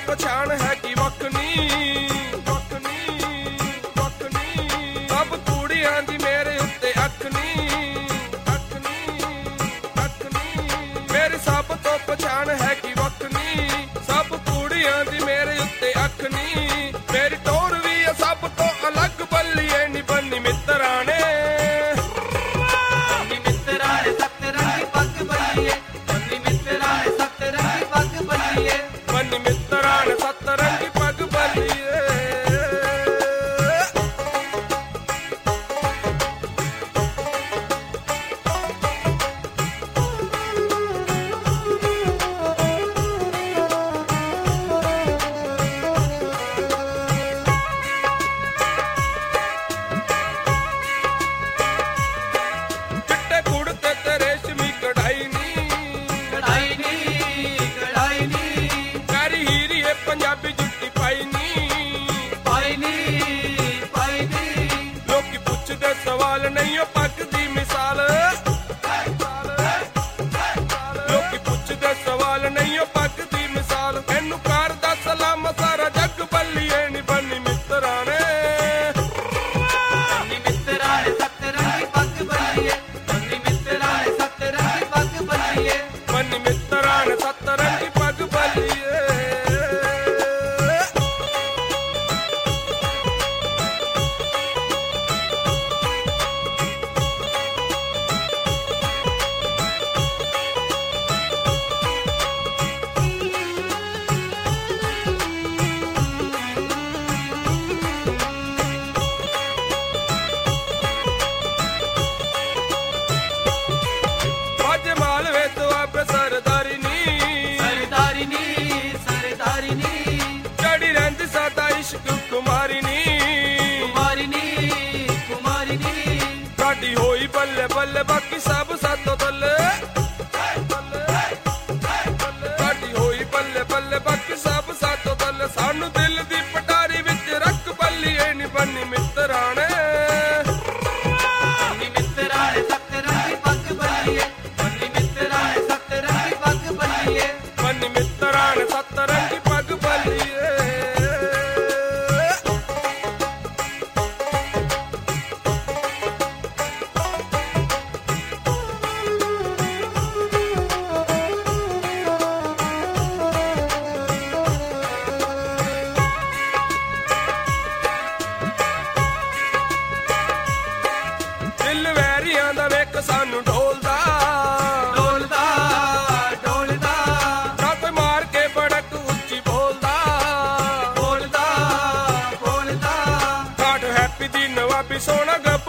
ਪਛਾਣ ਹੈ ਕੀ ਵੱਖਨੀ ਸਭ ਕੁੜੀਆਂ ਦੀ ਮੇਰੇ ਉੱਤੇ ਅੱਖ ਨੀ ਮੇਰੀ ਸਭ ਤੋਂ ਪਛਾਣ ਹੈ ਕੀ ਵੱਖਨੀ ਸਭ ਕੁੜੀਆਂ ਦੀ ਮੇਰੇ ਉੱਤੇ ਅੱਖ ਨੀ ਮੇਰੀ ਟੋਰ ਵੀ ਸਭ ਤੋਂ ਅਲੱਗ ਬੱਲੀਏ ਨੀ ਬੰਨੀ ਮਿੱਤਰਾਂ ਨੇ ਬੰਨੀ ਮਿੱਤਰਾਂ ਨੇ ਸੱਤ ਰੰਗੀ ਪੱਗ ਬੱਲੀਏ ਪੰਜਾਬੀ ਜੁੱਤੀ ਪਾਈ ਨੀ ਲੋਕੀ ਪੁੱਛਦੇ ਸਵਾਲ ਨਹੀਂ ਉਹ ਪੱਗ ਦੀ ਮਿਸਾਲ ਲੋਕੀ ਪੁੱਛਦੇ ਸਵਾਲ ਨਹੀਂ ਉਹ ਪੱਗ ਦੀ ਮਿਸਾਲ ਇਹਨੂੰ ਕਰਦਾ ਸਲਾਮ ਸਾਰਾ ਜੱਗ ਬੱਲੀਏ ਨੀ ਬੰਨੀ ਮਿੱਤਰਾਂ ਨੇ ਸੱਤ ਰੰਗੀ ਪੱਗ ਬੱਲੀਏ ਬੰਨੀ ਮਿੱਤਰਾਂ ਨੇ ਸੱਤ ਰੰਗੀ ਪੱਗ ਬੱਲੀਏ ਬੰਨੀ ਮਿੱਤਰਾਂ ਨੇ ਸੱਤ ਰੰਗੀ ਪੱਗ ਬੱਲੀਏ ਸਾਡੀ ਹੋਈ ਬੱਲੇ ਬੱਲੇ ਬਾਕੀ ਸਭ ਸਾਤੋਂ ਥੱਲੇ ਸਾਡੀ ਹੋਈ ਬੱਲੇ ਬੱਲੇ ਬਾਕੀ ਸਭ ਸਾਤੋਂ ਥੱਲੇ ਸਾਨੂੰ ਦਿਲ ਦੀ ਪਟਾਰੀ ਵਿੱਚ ਰੱਖ ਬੱਲੀਏ ਨੀ ਬੰਨੀ ਮਿੱਤਰਾਂ ਨੇ ਸੱਤ ਰੰਗੀ ਪੱਗ ਬੱਲੀਏ ਬੰਨੀ ਮਿੱਤਰਾਂ ਨੇ ਸੱਤ ਰੰਗੀ ਪੱਗ ਬੱਲੀਏ ਬੰਨੀ ਮਿੱਤਰਾਂ ਨੇ ਸੱਤ ਰੰਗੀ ਪੱਗ ਬੱਲੀਏ ਦਿਲ ਵੈਰੀਆਂ ਦਾ ਵੇਖ ਸਾਨੂੰ ਢੋਲਦਾ ਨਾ ਕੋਈ ਮਾਰ ਕੇ ਬੜਕ ਉੱਚੀ ਬੋਲਦਾ ਕਾਟ ਹੈਪੀ ਦੀ ਨਵਾਬੀ ਸੋਹਣਾ